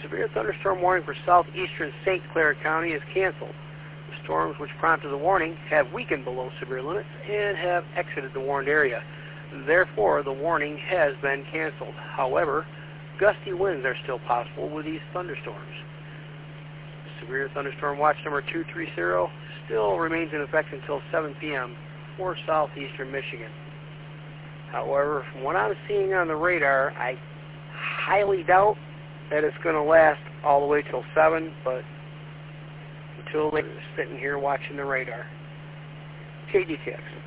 Severe thunderstorm warning for southeastern St. Clair County is canceled. The storms which prompted the warning have weakened below severe limits and have exited the warned area. Therefore, the warning has been canceled. However, gusty winds are still possible with these thunderstorms. Severe thunderstorm watch number 230 still remains in effect until 7 p.m. for southeastern Michigan. However, from what I'm seeing on the radar, I highly doubt that it's going to last all the way till 7, but until later, sitting here watching the radar. KDTX.